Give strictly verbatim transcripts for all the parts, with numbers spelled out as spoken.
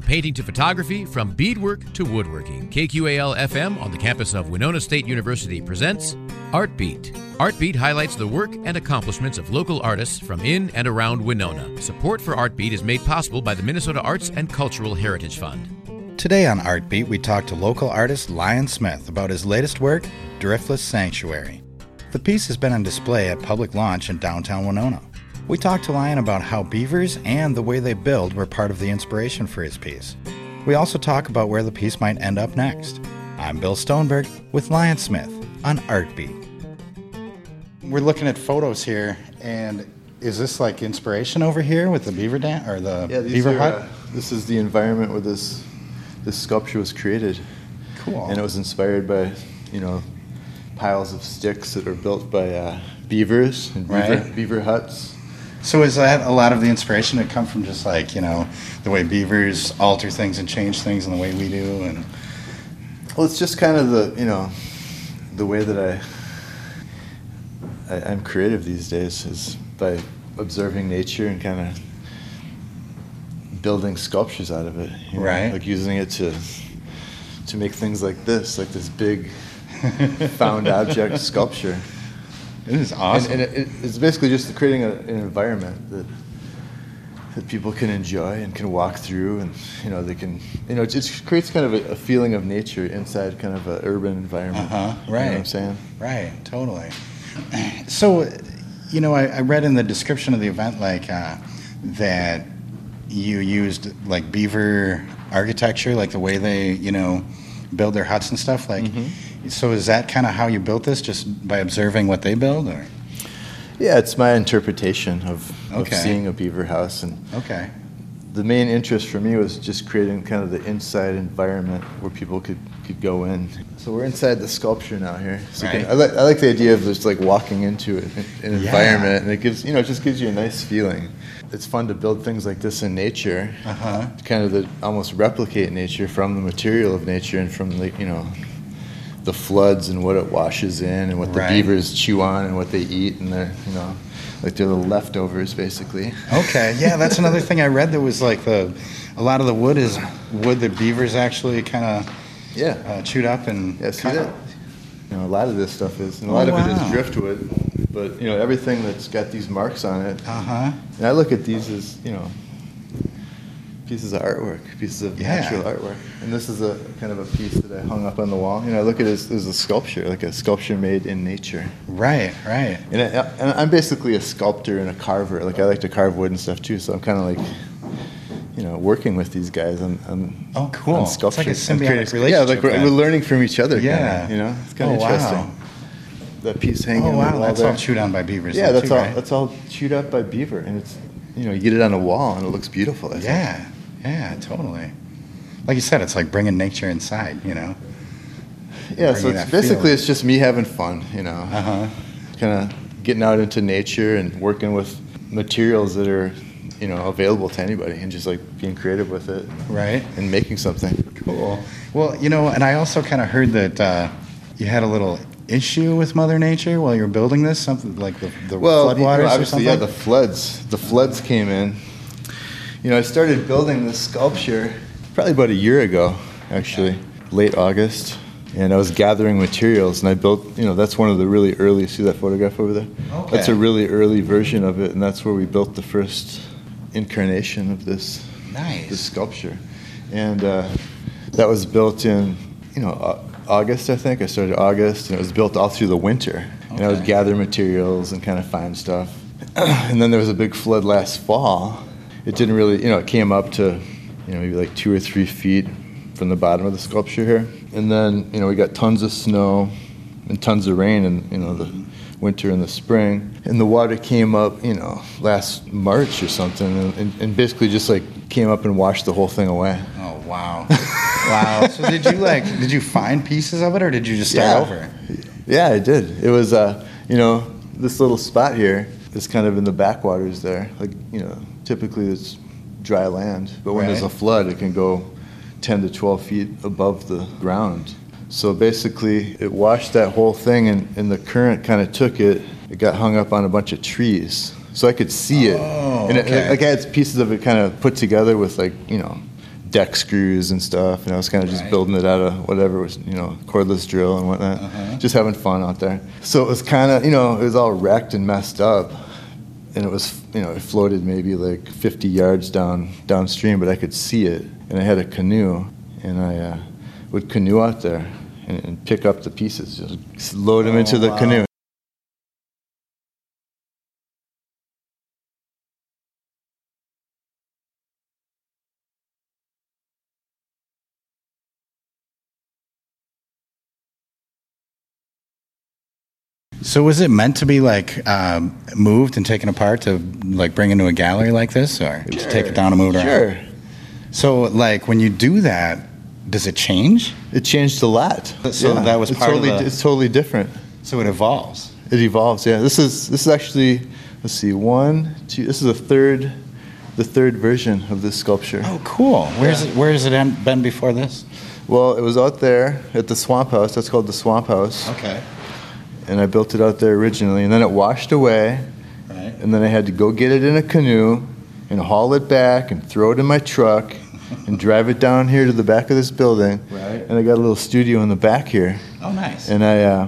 painting to photography, from beadwork to woodworking, K Q A L F M on the campus of Winona State University presents Art Beat. Art Beat highlights the work and accomplishments of local artists from in and around Winona. Support for Art Beat is made possible by the Minnesota Arts and Cultural Heritage Fund. Today on Art Beat, we talk to local artist Lyon Smith about his latest work, Driftless Sanctuary. The piece has been on display at Public Launch in downtown Winona. We talked to Lyon about how beavers and the way they build were part of the inspiration for his piece. We also talk about where the piece might end up next. I'm Bill Stoneberg with Lyon Smith on Art Beat. We're looking at photos here, and is this like inspiration over here with the beaver dam or the yeah, these beaver are, hut? Uh, this is the environment where this this sculpture was created. Cool. And it was inspired by, you know, piles of sticks that are built by uh, beavers and beaver, Right. beaver huts. So is that a lot of the inspiration that come from just like, you know, the way beavers alter things and change things and the way we do? And Well, it's just kind of the, you know, the way that I, I I'm creative these days is by observing nature and kind of building sculptures out of it. You know? Right. Like using it to to make things like this, like this big found object sculpture. it is awesome. And, and it, it's basically just creating a, an environment that that people can enjoy and can walk through, and you know they can, you know, it, it creates kind of a, a feeling of nature inside kind of an urban environment. Uh-huh, You right. know what I'm saying? Right, totally. So, you know, I, I read in the description of the event, like, uh, that you used, like, beaver architecture, like the way they, you know, build their huts and stuff. Like, Mm-hmm. so is that kind of how you built this, just by observing what they build, or? Yeah, it's my interpretation of, Okay. of seeing a beaver house, and Okay. the main interest for me was just creating kind of the inside environment where people could, could go in. So we're inside the sculpture now here. So you Right. can, I, like, I like the idea of just like walking into it, an Yeah. environment, and it gives, you know, it just gives you a nice feeling. It's fun to build things like this in nature, Uh-huh. kind of the, almost replicate nature from the material of nature and from the, you know, the floods and what it washes in and what the Right. beavers chew on and what they eat, and they're, you know, like they're the leftovers basically. Okay, yeah, that's another thing I read that was like the, a lot of the wood is wood that beavers actually kind of Yeah. uh, chewed up and Yeah, see cut that? up. You know, a lot of this stuff is, and a Oh, lot of it wow. is driftwood, but you know, everything that's got these marks on it. Uh-huh. And I look at these as, you know, pieces of artwork, pieces of Yeah. natural artwork. And this is a kind of a piece that I hung up on the wall. You know, I look at it as, as a sculpture, like a sculpture made in nature. Right, right. And, I, and I'm basically a sculptor and a carver. Like I like to carve wood and stuff too, so I'm kind of like, you know, working with these guys on, on Oh, cool. on It's sculpture. like a and symbiotic creating- relationship Yeah, like we're, then. we're learning from each other. Yeah. Kinda, you know, it's kind Oh, of wow. interesting. That piece hanging Oh, on the wow, wall that's there. all chewed on by beavers. Yeah, though, that's too, all. right? That's all chewed up by beaver, and it's, you know, you get it on a wall and it looks beautiful. I think. Yeah, yeah, totally. Like you said, it's like bringing nature inside, you know? Yeah. So Bringing it's that basically feeling. it's just me having fun, you know, Uh-huh. kind of getting out into nature and working with materials that are, you know, available to anybody, and just like being creative with it, Right. and making something. Cool. Well, you know, and I also kind of heard that uh, you had a little issue with Mother Nature while you were building this, something like the, the Well, you know, floodwaters or obviously, something? yeah, the floods. The floods came in. You know, I started building this sculpture probably about a year ago, actually, late August, and I was gathering materials, and I built. You know, that's one of the really early. See that photograph over there? Okay. That's a really early version of it, and that's where we built the first incarnation of this Nice. this sculpture, and uh, that was built in, you know, Au- August, I think. I started August, and it was built all through the winter. And I would Okay. gather materials and kind of find stuff. And then there was a big flood last fall. It didn't really, you know, it came up to, you know, maybe like two or three feet from the bottom of the sculpture here. And then, you know, we got tons of snow and tons of rain in, you know, the winter and the spring. And the water came up, you know, last March or something, and, and, and basically just like came up and washed the whole thing away. Oh, wow. Wow. So did you, like, did you find pieces of it, or did you just start Yeah. over? Yeah, I did. It was, uh, you know, this little spot here is kind of in the backwaters there. Like, you know, typically it's dry land, but when there's a Right. flood, it can go ten to twelve feet above the ground. So basically, it washed that whole thing, and, and the current kind of took it. It got hung up on a bunch of trees, so I could see it. Oh, and it, okay. like I had pieces of it kind of put together with, like, you know, deck screws and stuff, and I was kind of just Right. building it out of whatever was, you know, cordless drill and whatnot, Uh-huh. just having fun out there. So it was kind of, you know, it was all wrecked and messed up, and it was, you know, it floated maybe like fifty yards down downstream, but I could see it, and I had a canoe, and I uh, would canoe out there and, and pick up the pieces, just load them Oh, into the wow. canoe. So was it meant to be like um, moved and taken apart to like bring into a gallery like this, or just take it down and move it around? Sure. So like when you do that, does it change? It changed a lot. So that was it's part of totally, the- It's totally different. So it evolves. It evolves. Yeah. This is this is actually, let's see, one, two. This is the third, the third version of this sculpture. Oh, cool. Where's it? Where has it em- been before this? Well, it was out there at the Swamp House. That's called the Swamp House. Okay. And I built it out there originally, and then it washed away, Right. and then I had to go get it in a canoe and haul it back and throw it in my truck and drive it down here to the back of this building. Right. And I got a little studio in the back here. Oh, nice. And I, uh,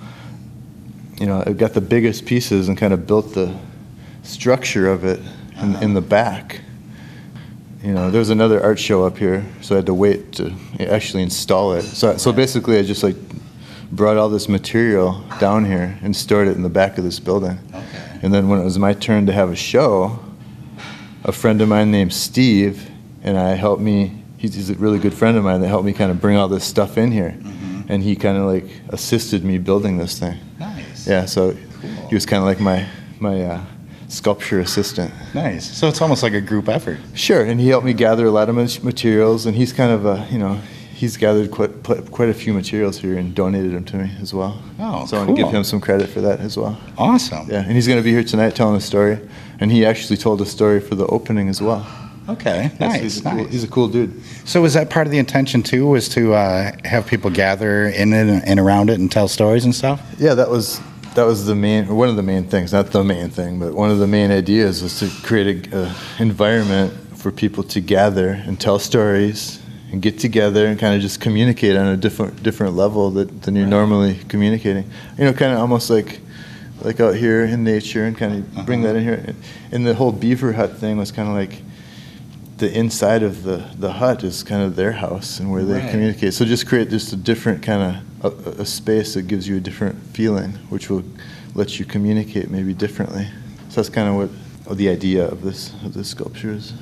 you know, I got the biggest pieces and kind of built the structure of it in, Uh-huh. in the back. You know, there was another art show up here, so I had to wait to actually install it. So, so basically, I just like brought all this material down here and stored it in the back of this building. Okay. And then when it was my turn to have a show, a friend of mine named Steve and I helped me. He's, he's a really good friend of mine that helped me kind of bring all this stuff in here, Mhm. and he kind of like assisted me building this thing. Nice. Yeah, so Cool. he was kind of like my my uh, sculpture assistant. Nice. So it's almost like a group effort. Sure, and he helped me gather a lot of ma- materials, and he's kind of a, you know, he's gathered quite quite a few materials here and donated them to me as well. Oh, so I want to give cool. him some credit for that as well. Awesome. Yeah, and he's going to be here tonight telling a story, and he actually told a story for the opening as well. Okay. Yeah, so Nice. he's a cool, Nice. he's a cool dude. So was that part of the intention too? Was to uh, have people gather in it and around it and tell stories and stuff? Yeah, that was that was the main, or one of the main things, not the main thing, but one of the main ideas was to create a, a environment for people to gather and tell stories and get together and kind of just communicate on a different different level that, than you're Right. normally communicating. You know, kind of almost like like out here in nature, and kind of bring Uh-huh. that in here. And the whole beaver hut thing was kind of like the inside of the, the hut is kind of their house and where they Right. communicate. So just create just a different kind of a, a space that gives you a different feeling, which will let you communicate maybe differently. So that's kind of what, what the idea of this of this sculpture is.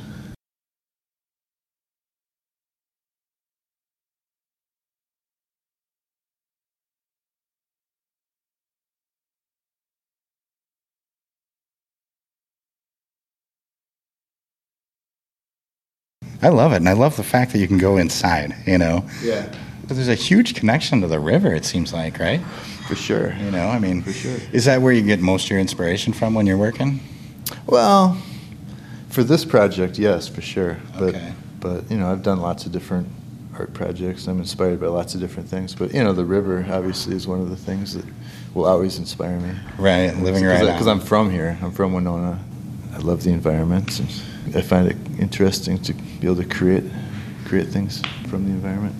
I love it, and I love the fact that you can go inside. You know, Yeah, but there's a huge connection to the river. It seems like, right? for sure. You know, I mean, For sure. Is that where you get most of your inspiration from when you're working? Well, for this project, yes, for sure. But Okay. but you know, I've done lots of different art projects. I'm inspired by lots of different things. But you know, the river obviously is one of the things that will always inspire me. Right, living right Because on. I'm from here. I'm from Winona. I love the environment. And I find it interesting to be able to create create things from the environment.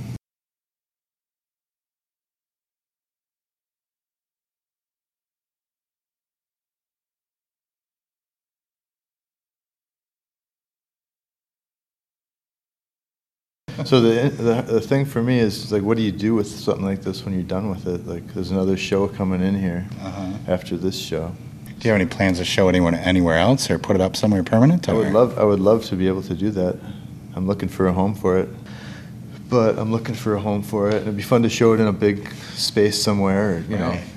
So the, the the thing for me is like, what do you do with something like this when you're done with it? Like, there's another show coming in here Uh-huh. after this show. Do you have any plans to show anyone anywhere else or put it up somewhere permanent? I would or- love I would love to be able to do that. I'm looking for a home for it, but I'm looking for a home for it. It'd be fun to show it in a big space somewhere, or, you know. Right.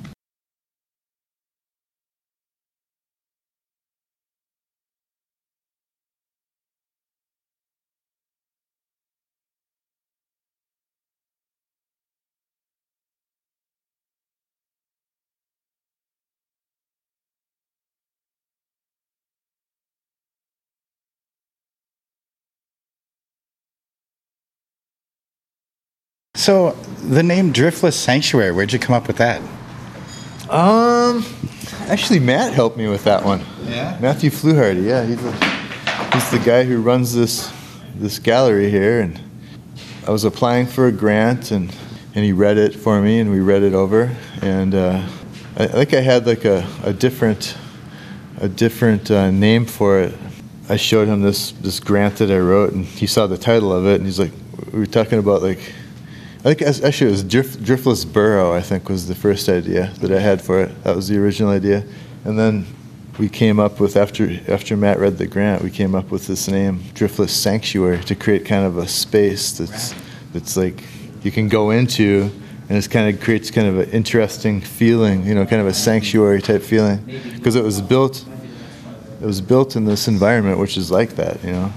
So the name Driftless Sanctuary, where'd you come up with that? Um, actually, Matt helped me with that one. Yeah? Matthew Fluharty, yeah, he's the, he's the guy who runs this this gallery here, and I was applying for a grant, and, and he read it for me, and we read it over, and uh, I, I think I had like a, a different a different uh, name for it. I showed him this this grant that I wrote, and he saw the title of it, and he's like, we were talking about like, I think actually it was drift, Driftless Burrow, I think was the first idea that I had for it. That was the original idea, and then we came up with, after after Matt read the grant, we came up with this name, Driftless Sanctuary, to create kind of a space that's that's like you can go into, and it kind of creates kind of an interesting feeling, you know, kind of a sanctuary type feeling, because it was built it was built in this environment which is like that, you know.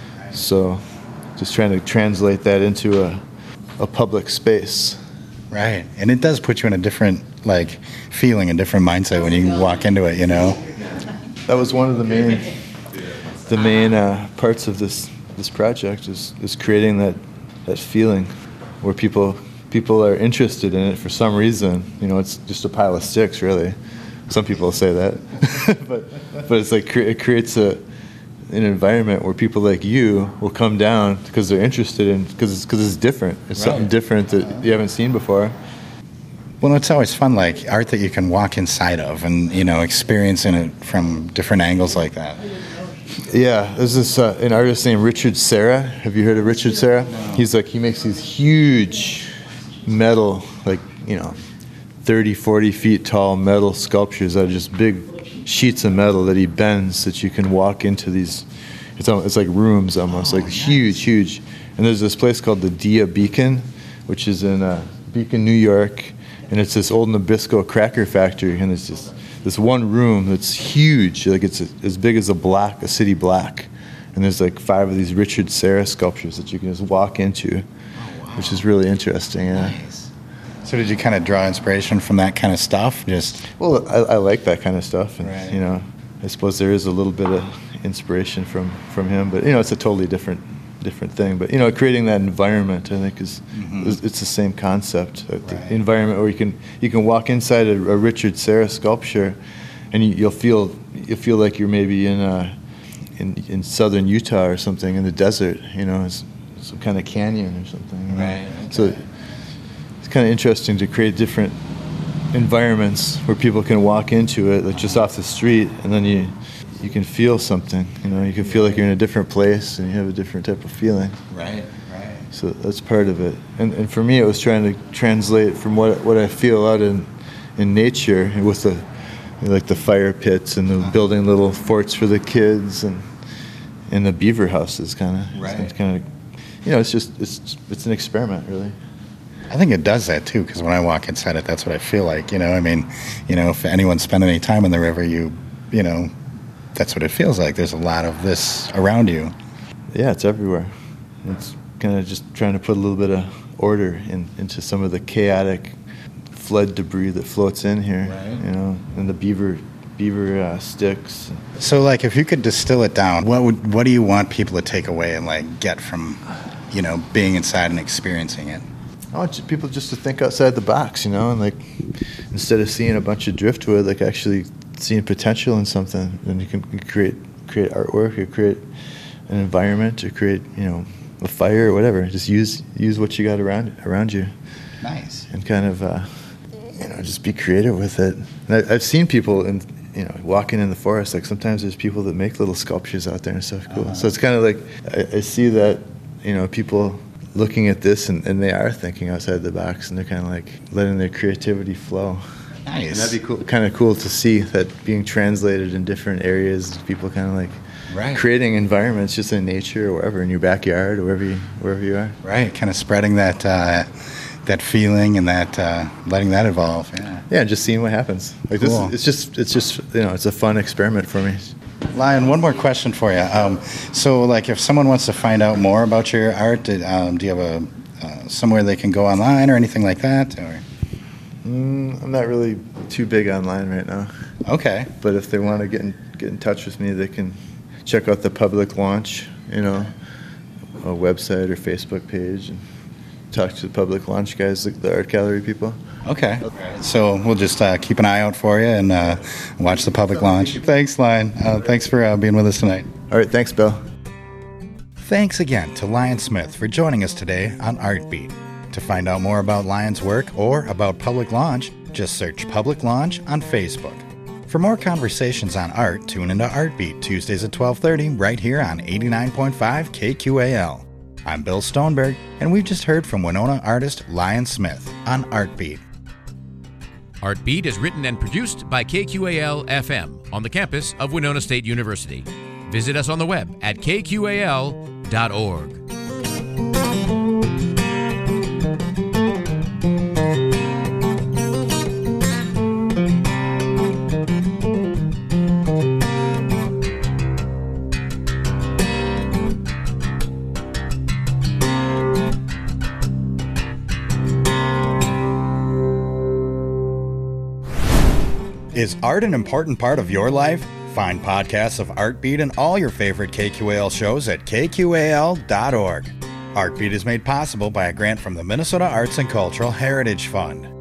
So just trying to translate that into a a public space. Right, and it does put you in a different like feeling, a different mindset when you walk into it, you know. That was one of the main, the main uh, parts of this this project is, is creating that, that feeling where people people are interested in it for some reason. You know, it's just a pile of sticks, really. Some people say that, but but it's like it creates a an environment where people like you will come down because they're interested in because it's because it's different. It's right. Something different that you haven't seen before. Well, it's always fun, like art that you can walk inside of and, you know, experiencing it from different angles like that. Yeah, there's this uh, an artist named Richard Serra. Have you heard of Richard Serra? He's like, he makes these huge metal, like, you know, thirty, forty feet tall metal sculptures that are just big sheets of metal that he bends that you can walk into these, it's, almost, it's like rooms almost, like huge, huge. And there's this place called the Dia Beacon, which is in uh, Beacon, New York. And it's this old Nabisco cracker factory, and it's just this one room that's huge, like it's as big as a block, a city block. And there's like five of these Richard Serra sculptures that you can just walk into, oh, wow. Which is really interesting. Yeah. Nice. So did you kind of draw inspiration from that kind of stuff? Just well, I, I like that kind of stuff, and right. You know, I suppose there is a little bit of inspiration from, from him, but you know, it's a totally different. different thing, but you know, creating that environment, I think, is, mm-hmm. is it's the same concept. Right. The environment where you can you can walk inside a, a Richard Serra sculpture, and you, you'll feel you feel like you're maybe in a, in in southern Utah or something in the desert. You know, it's some kind of canyon or something. You know? Right. Okay. So it's kind of interesting to create different environments where people can walk into it, like just off the street, and then you. You can feel something, you know, you can feel like you're in a different place and you have a different type of feeling. Right, right. So that's part of it. And and for me, it was trying to translate from what what I feel out in in nature with the, you know, like the fire pits and the uh-huh. building little forts for the kids and and the beaver houses, kind of. Right. It's kind of, you know, it's just it's it's an experiment, really. I think it does that too, because when I walk inside it, that's what I feel like. You know, I mean, you know, if anyone spent any time in the river, you you know. That's what it feels like. There's a lot of this around you. Yeah, it's everywhere. It's kind of just trying to put a little bit of order in, into some of the chaotic flood debris that floats in here. Right. You know, and the beaver beaver uh, sticks. So, like, if you could distill it down, what would what do you want people to take away and like get from, you know, being inside and experiencing it? I want people just to think outside the box, you know, and like instead of seeing a bunch of driftwood, like actually seeing potential in something, and you can create create artwork or create an environment or create, you know, a fire or whatever. Just use use what you got around around you. Nice. And kind of, uh, you know, just be creative with it. And I, I've seen people, in, you know, walking in the forest. Like sometimes there's people that make little sculptures out there and stuff. Cool. Uh-huh. So it's kind of like I, I see that, you know, people looking at this and, and they are thinking outside the box, and they're kind of like letting their creativity flow. Nice. And that'd be cool. Kind of cool to see that being translated in different areas. People kind of like right. creating environments just in nature or wherever, in your backyard or wherever you, wherever you are. Right. Kind of spreading that uh, that feeling and that uh, letting that evolve. Yeah. Yeah. Just seeing what happens. Like cool. this. It's just. It's just. You know. It's a fun experiment for me. Lion, one more question for you. Um, so, like, if someone wants to find out more about your art, did, um, do you have a uh, somewhere they can go online or anything like that? Or? Mm, I'm not really too big online right now. Okay. But if they want to get in, get in touch with me, they can check out the public launch, you know, a website or Facebook page, and talk to the public launch guys, the, the art gallery people. Okay. okay. So we'll just uh, keep an eye out for you and uh, watch the public launch. Thanks, Lion. Uh, thanks for uh, being with us tonight. All right. Thanks, Bill. Thanks again to Lion Smith for joining us today on Artbeat. To find out more about Lion's work or about Public Launch, just search Public Launch on Facebook. For more conversations on art, tune into Artbeat Tuesdays at twelve thirty right here on eighty-nine point five K Q A L. I'm Bill Stoneberg, and we've just heard from Winona artist Lion Smith on Artbeat. Artbeat is written and produced by K Q A L F M on the campus of Winona State University. Visit us on the web at K Q A L dot org. Is art an important part of your life? Find podcasts of Artbeat and all your favorite K Q A L shows at K Q A L dot org. Artbeat is made possible by a grant from the Minnesota Arts and Cultural Heritage Fund.